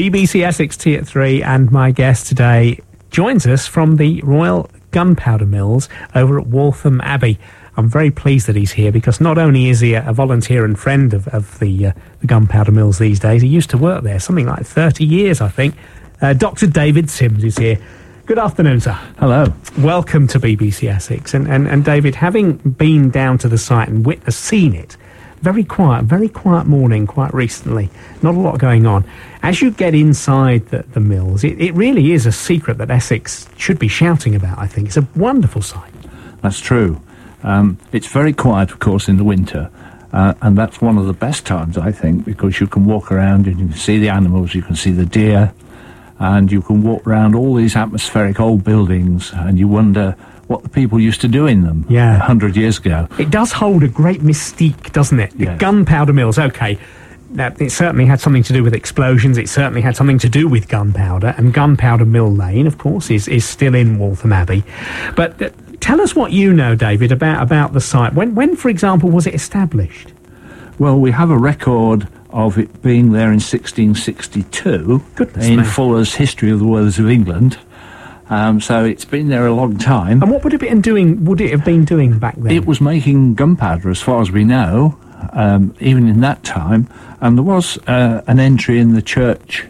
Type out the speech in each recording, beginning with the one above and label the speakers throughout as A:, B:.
A: BBC Essex Tea at 3, and my guest today joins us from the Royal Gunpowder Mills over at Waltham Abbey. I'm very pleased that he's here because not only is he a volunteer and friend of the Gunpowder Mills these days, he used to work there something like 30 years, I think. Dr. David Sims is here. Good afternoon, sir.
B: Hello.
A: Welcome to BBC Essex. And David, having been down to the site and seen it, very quiet morning quite recently, not a lot going on. As you get inside the mills, it really is a secret that Essex should be shouting about, I think. It's a wonderful site.
B: That's true. It's very quiet, of course, in the winter, and that's one of the best times, I think, because you can walk around and you can see the animals, you can see the deer, and you can walk around all these atmospheric old buildings, and you wonder what the people used to do in them 100 years ago.
A: It does hold a great mystique, doesn't it?
B: Yes.
A: The Gunpowder Mills, OK. Now, it certainly had something to do with explosions. It certainly had something to do with gunpowder. And Gunpowder Mill Lane, of course, is still in Waltham Abbey. But tell us what you know, David, about the site. When, for example, was it established?
B: Well, we have a record of it being there in 1662 in Fuller's History of the Worths of England. So it's been there a long time.
A: And what would it have been doing back then?
B: It was making gunpowder, as far as we know, even in that time. And there was an entry in the church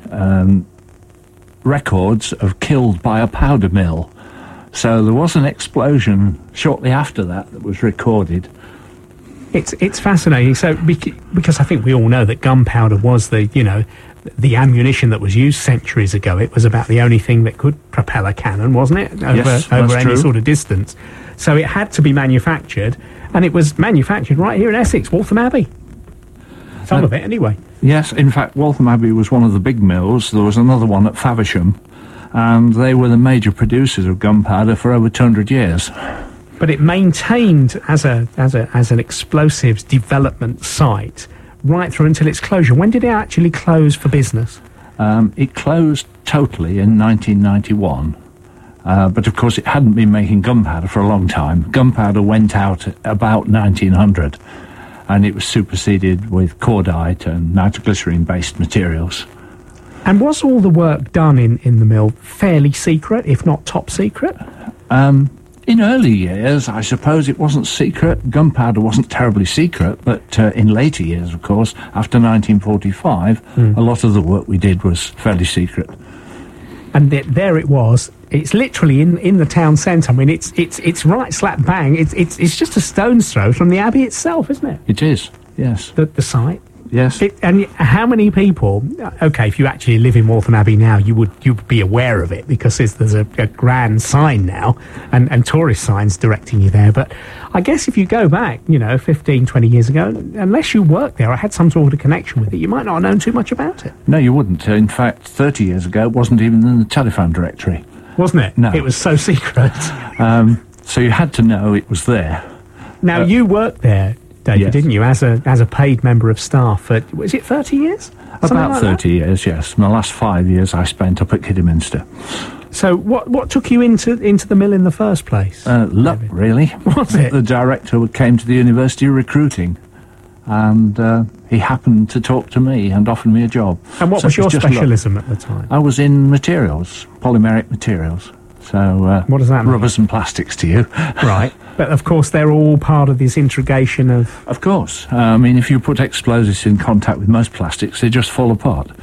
B: records of killed by a powder mill. So there was an explosion shortly after that was recorded.
A: It's fascinating. So because I think we all know that gunpowder was the ammunition that was used centuries ago. It was about the only thing that could propel a cannon, wasn't it? Over any sort of distance. So it had to be manufactured, and it was manufactured right here in Essex, Waltham Abbey. Some of it, anyway.
B: Yes, in fact, Waltham Abbey was one of the big mills. There was another one at Faversham, and they were the major producers of gunpowder for over 200 years.
A: But it maintained as an explosives development site right through until its closure. When did it actually close for business?
B: It closed totally in 1991. But of course it hadn't been making gunpowder for a long time. Gunpowder went out about 1900, and it was superseded with cordite and nitroglycerine-based materials.
A: And was all the work done in the mill fairly secret, if not top secret?
B: In early years, I suppose it wasn't secret. Gunpowder wasn't terribly secret, but in later years, of course, after 1945, a lot of the work we did was fairly secret.
A: And there it was. It's literally in the town centre. I mean, it's right slap bang. It's just a stone's throw from the Abbey itself, isn't it?
B: It is, yes.
A: The site.
B: Yes.
A: And how many people? Okay, if you actually live in Waltham Abbey now, you'd be aware of it because there's a grand sign now and tourist signs directing you there. But I guess if you go back, 15, 20 years ago, unless you worked there or had some sort of connection with it, you might not have known too much about it.
B: No, you wouldn't. In fact, 30 years ago, it wasn't even in the telephone directory.
A: Wasn't it?
B: No.
A: It was so secret.
B: So you had to know it was there.
A: Now, you worked there, David,
B: yes.
A: didn't you, as a paid member of staff for, was it 30 years?
B: About 30 years, yes. My last 5 years I spent up at Kidderminster.
A: So what took you into the mill in the first place?
B: Luck, really.
A: Was it?
B: The director came to the university recruiting, and he happened to talk to me and offered me a job.
A: And what was your specialism at the time?
B: I was in materials, polymeric materials. So
A: what does that mean?
B: Rubbers and plastics to you.
A: Right. But of course they're all part of this integration of...
B: Of course. I mean, if you put explosives in contact with most plastics, they just fall apart.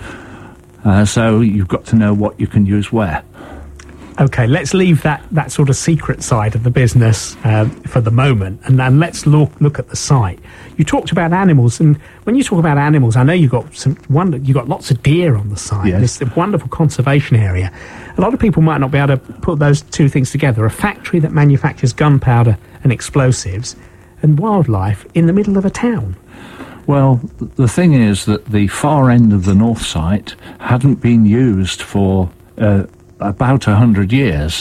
B: So you've got to know what you can use where.
A: OK, let's leave that sort of secret side of the business for the moment, and then let's look at the site. You talked about animals, and when you talk about animals, I know you've got lots of deer on the site.
B: Yes.
A: It's a wonderful conservation area. A lot of people might not be able to put those two things together. A factory that manufactures gunpowder and explosives and wildlife in the middle of a town.
B: Well, the thing is that the far end of the north site hadn't been used for about 100 years,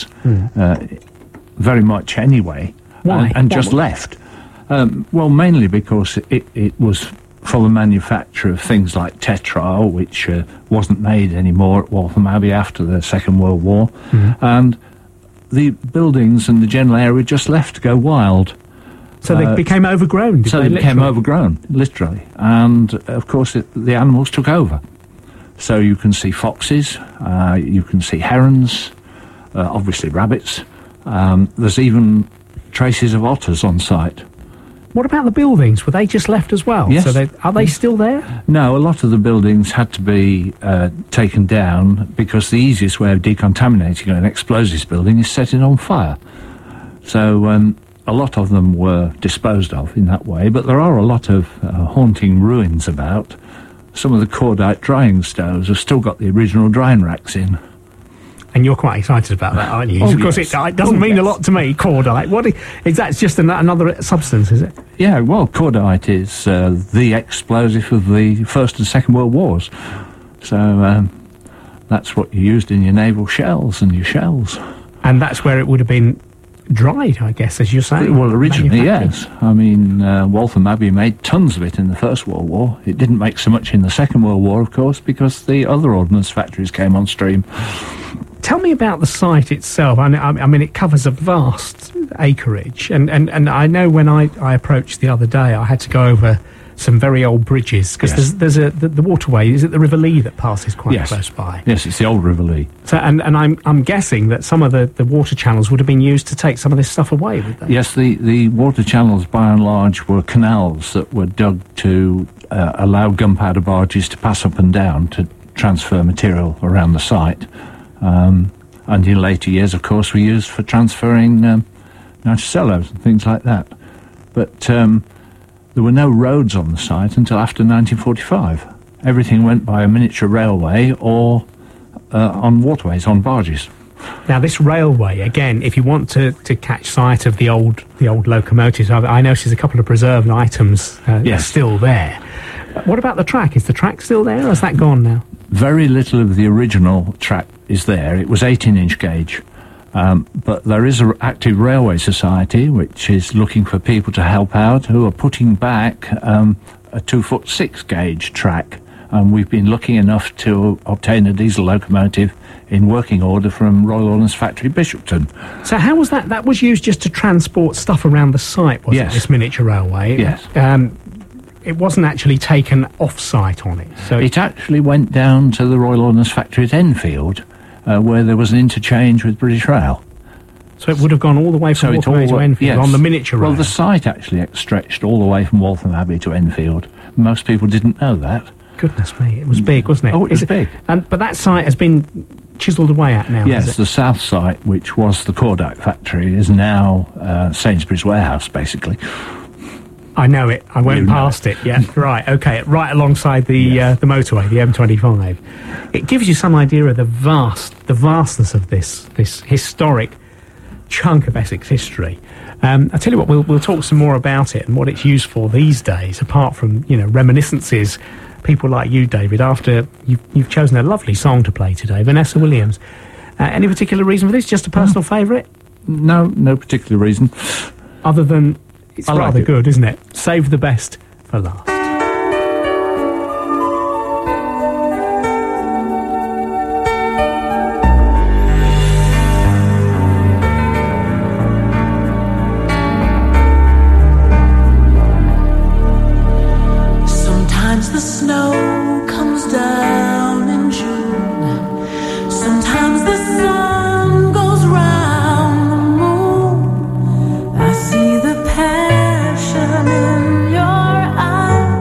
B: very much anyway.
A: Why?
B: And just left. Well, mainly because it was for the manufacture of things like tetryl, which wasn't made anymore at Waltham Abbey after the Second World War, and the buildings and the general area just left to go wild.
A: So they became overgrown,
B: They became overgrown, literally. And, of course, the animals took over. So you can see foxes, you can see herons, obviously rabbits. There's even traces of otters on site.
A: What about the buildings? Were they just left as well?
B: Yes.
A: So are they still there?
B: No, a lot of the buildings had to be taken down because the easiest way of decontaminating an explosives building is setting it on fire. So a lot of them were disposed of in that way, but there are a lot of haunting ruins about. Some of the cordite drying stoves have still got the original drying racks in.
A: And you're quite excited about that, aren't you?
B: Oh,
A: because
B: yes.
A: it doesn't mean a lot to me, cordite. What is that? Just another substance, is it?
B: Yeah, well, cordite is the explosive of the First and Second World Wars. So that's what you used in your naval shells and your shells.
A: And that's where it would have been dried, I guess, as you're saying.
B: Well, originally,
A: manufactured.
B: yes. I mean, Waltham Abbey made tons of it in the First World War. It didn't make so much in the Second World War, of course, because the other ordnance factories came on stream.
A: Tell me about the site itself. I mean, it covers a vast acreage, and I know when I approached the other day, I had to go over some very old bridges because
B: Yes.
A: there's the waterway. Is it the River Lee that passes quite
B: Yes.
A: close by?
B: Yes, it's the old River Lee.
A: So, and I'm guessing that some of the water channels would have been used to take some of this stuff away, would they?
B: Yes, the water channels, by and large, were canals that were dug to allow gunpowder barges to pass up and down to transfer material around the site. And in later years, of course, were used for transferring nitrocellos and things like that. But there were no roads on the site until after 1945. Everything went by a miniature railway or on waterways, on barges.
A: Now, this railway, again, if you want to catch sight of the old locomotives, I noticed there's a couple of preserved items
B: Yes.
A: still there. What about the track? Is the track still there, or has that gone now?
B: Very little of the original track is there. It was 18-inch gauge. But there is an active railway society which is looking for people to help out who are putting back a 2'6" gauge track. And we've been lucky enough to obtain a diesel locomotive in working order from Royal Ordnance Factory Bishopton.
A: So how was that? That was used just to transport stuff around the site, wasn't
B: Yes.
A: it, this miniature railway?
B: Yes.
A: It wasn't actually taken off-site on it. So
B: It actually went down to the Royal Ordnance Factory at Enfield, where there was an interchange with British Rail.
A: So it would have gone all the way from Waterway to Enfield
B: yes.
A: on the miniature rail.
B: Well, the site actually stretched all the way from Waltham Abbey to Enfield. Most people didn't know that.
A: Goodness me, it was big, wasn't it?
B: Oh, it was big.
A: But that site has been chiselled away at now,
B: Yes,
A: has it?
B: the south site, which was the Cordite factory, is now Sainsbury's warehouse, basically.
A: I know it. I went
B: You know
A: past it. Yeah, right. Okay, right alongside the motorway, the M25. It gives you some idea of the vastness of this historic chunk of Essex history. I tell you what, we'll talk some more about it and what it's used for these days, apart from reminiscences. People like you, David, after you've chosen a lovely song to play today, Vanessa Williams. Any particular reason for this? Just a personal favourite?
B: No particular reason.
A: Other than it's
B: I like
A: rather
B: it.
A: good, isn't it? Save the best for last.
C: Sometimes the snow comes down in June. Sometimes the sun goes round the moon. I see the passion in your eyes.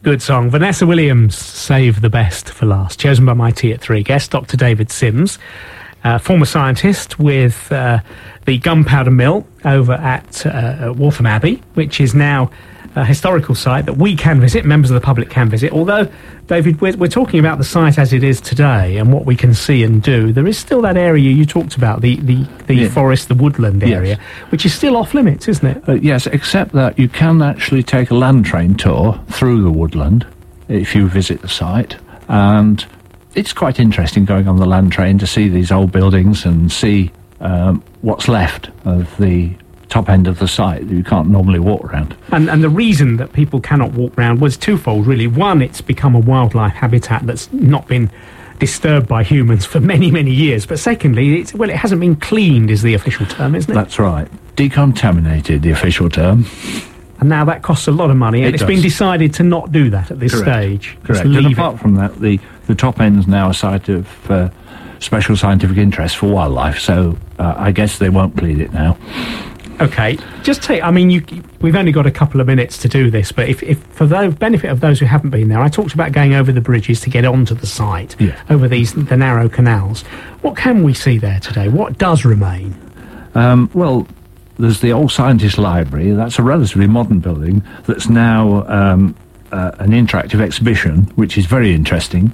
A: Good song. Vanessa Williams, Save the Best for Last, chosen by my Tea at 3 guest, Dr. David Sims, former scientist with the Gunpowder Mill over at Waltham Abbey, which is now a historical site that we can visit, members of the public can visit. Although, David, we're talking about the site as it is today and what we can see and do. There is still that area you talked about, the forest, the woodland area, which is still off limits, isn't it?
B: Yes, except that you can actually take a land train tour through the woodland if you visit the site, and it's quite interesting going on the land train to see these old buildings and see what's left of the top end of the site that you can't normally walk around.
A: And the reason that people cannot walk around was twofold, really. One, it's become a wildlife habitat that's not been disturbed by humans for many, many years. But secondly, it hasn't been cleaned is the official term, isn't it?
B: That's right. Decontaminated, the official term.
A: And now that costs a lot of money, and it's been decided to not do that at this stage.
B: Correct. And apart from that, the top end is now a site of special scientific interest for wildlife, so I guess they won't plead it now.
A: Okay, we've only got a couple of minutes to do this, but if for the benefit of those who haven't been there, I talked about going over the bridges to get onto the site, over the narrow canals. What can we see there today? What does remain?
B: Well, there's the Old Scientist Library. That's a relatively modern building that's now an interactive exhibition, which is very interesting.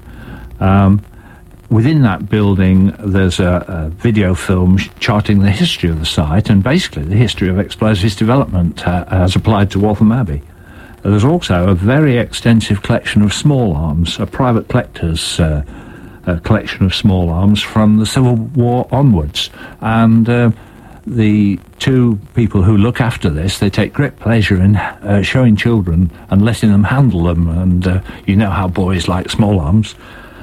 B: Within that building, there's a video film charting the history of the site and basically the history of explosives development as applied to Waltham Abbey. There's also a very extensive collection of small arms, a private collector's collection of small arms from the Civil War onwards. And the two people who look after this, they take great pleasure in showing children and letting them handle them. And you know how boys like small arms.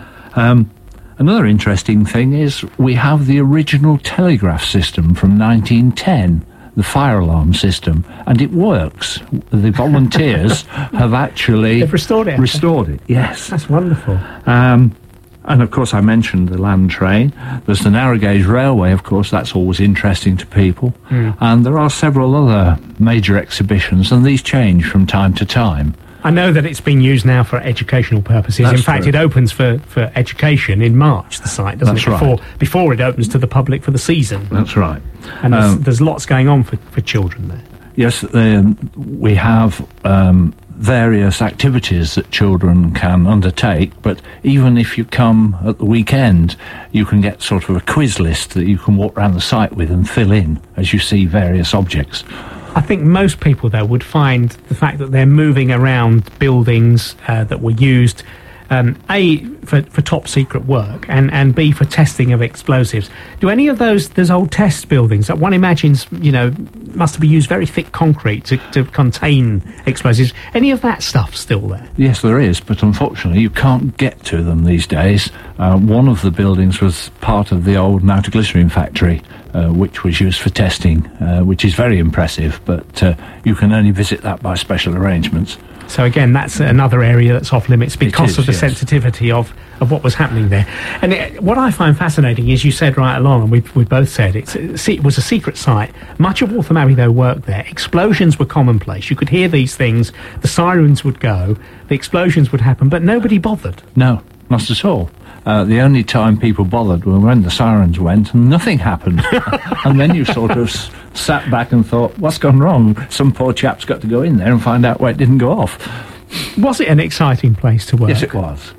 B: Another interesting thing is we have the original telegraph system from 1910, the fire alarm system, and it works. The volunteers have actually...
A: They've restored it.
B: Restored it, yes.
A: That's wonderful.
B: And of course I mentioned the land train. There's the narrow gauge railway, of course, that's always interesting to people. And there are several other major exhibitions, and these change from time to time.
A: I know that it's being used now for educational purposes.
B: That's
A: in fact,
B: correct.
A: it opens for education in March, the site, doesn't
B: That's
A: it?
B: right.
A: Before it opens to the public for the season.
B: That's right.
A: And there's lots going on for children there.
B: Yes, we have various activities that children can undertake, but even if you come at the weekend, you can get sort of a quiz list that you can walk around the site with and fill in as you see various objects.
A: I think most people, though, would find the fact that they're moving around buildings that were used, A, for top secret work, and B, for testing of explosives. Do any of those old test buildings that one imagines, must have used very thick concrete to contain explosives, any of that stuff still there?
B: Yes, there is, but unfortunately you can't get to them these days. One of the buildings was part of the old nitroglycerin factory, which was used for testing, which is very impressive, but you can only visit that by special arrangements.
A: So again, that's another area that's off limits because of the sensitivity of what was happening there. And what I find fascinating is you said right along, and we both said, it was a secret site. Much of Waltham Abbey, though, worked there. Explosions were commonplace. You could hear these things. The sirens would go. The explosions would happen, but nobody bothered.
B: No, not at all. The only time people bothered were when the sirens went and nothing happened. And then you sort of sat back and thought, what's gone wrong? Some poor chap's got to go in there and find out why it didn't go off.
A: Was it an exciting place to work?
B: Yes, it was.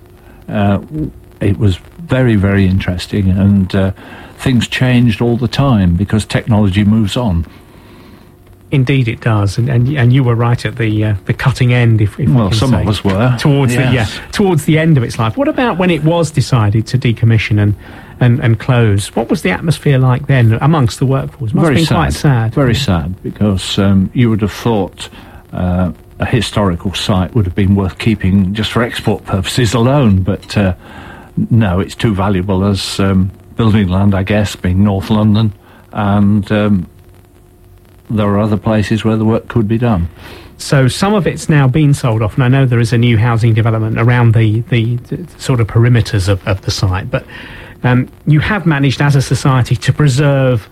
B: It was very, very interesting, and things changed all the time because technology moves on.
A: Indeed, it does, and you were right at the cutting end. If
B: well,
A: we can
B: some
A: say,
B: of us were
A: towards the end of its life. What about when it was decided to decommission and close? What was the atmosphere like then amongst the workforce? Must have been quite sad.
B: Very sad, because you would have thought a historical site would have been worth keeping just for export purposes alone, but no, it's too valuable as building land, I guess, being North London, and there are other places where the work could be done.
A: So some of it's now been sold off, and I know there is a new housing development around the sort of perimeters of the site, but you have managed as a society to preserve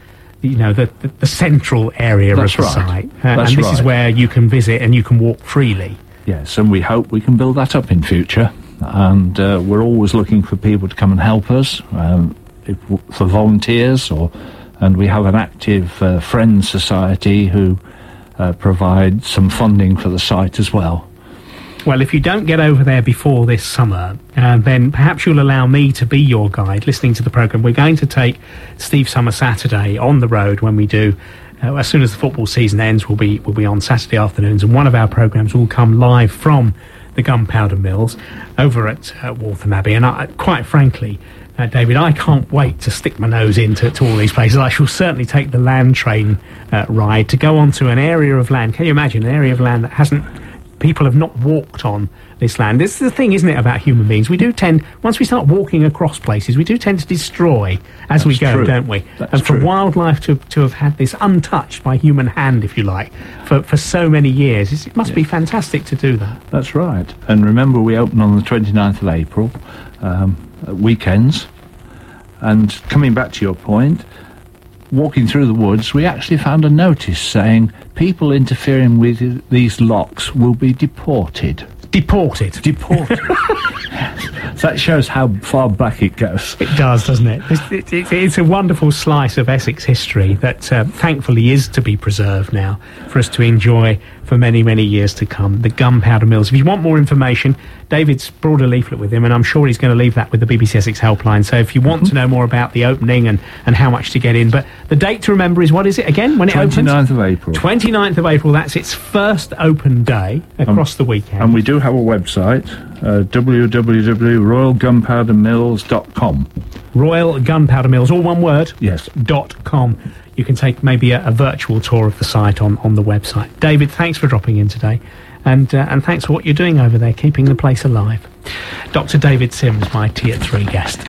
A: the central area of the site. And this is where you can visit and you can walk freely.
B: Yes, and we hope we can build that up in future. And we're always looking for people to come and help us, for volunteers, and we have an active Friends Society who provide some funding for the site as well.
A: Well, if you don't get over there before this summer, then perhaps you'll allow me to be your guide listening to the programme. We're going to take Steve Summer Saturday on the road when we do. As soon as the football season ends, we'll be on Saturday afternoons, and one of our programmes will come live from the Gunpowder Mills over at Waltham Abbey. And quite frankly, David, I can't wait to stick my nose into all these places. I shall certainly take the land train ride to go onto an area of land. Can you imagine an area of land that people have not walked on this land? This is the thing, isn't it, about human beings? We do tend, once we start walking across places, we do tend to destroy as we go, don't we? And for wildlife to have had this untouched by human hand, if you like, for so many years, it must be fantastic to do that.
B: That's right. And remember, we open on the 29th of April, weekends. And coming back to your point, walking through the woods, we actually found a notice saying people interfering with these locks will be deported.
A: Deported.
B: That shows how far back it goes.
A: It does, doesn't it? It's a wonderful slice of Essex history that thankfully is to be preserved now for us to enjoy for many, many years to come. The Gunpowder Mills. If you want more information, David's brought a leaflet with him, and I'm sure he's going to leave that with the BBC Essex helpline. So if you want to know more about the opening and how much to get in. But the date to remember is, what is it again, when it opens?
B: 29th of April.
A: 29th of April, that's its first open day across the weekend.
B: And we do have a website, www.royalgunpowdermills.com.
A: Royal Gunpowder Mills, all one word?
B: Yes.
A: .com. You can take maybe a virtual tour of the site on the website. David, thanks for dropping in today, and thanks for what you're doing over there, keeping the place alive. Dr. David Sims, my Tea at 3 guest.